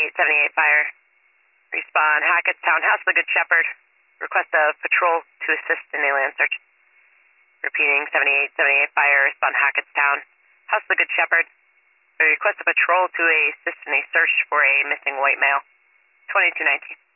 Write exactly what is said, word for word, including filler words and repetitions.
seventy-eight seventy-eight fire. Respond Hackettstown, House of the Good Shepherd. Request a patrol to assist in a land search. Repeating seventy-eight seventy-eight fire. Respond Hackettstown, House of the Good Shepherd. Request a patrol to assist in a search for a missing white male. twenty-two nineteen.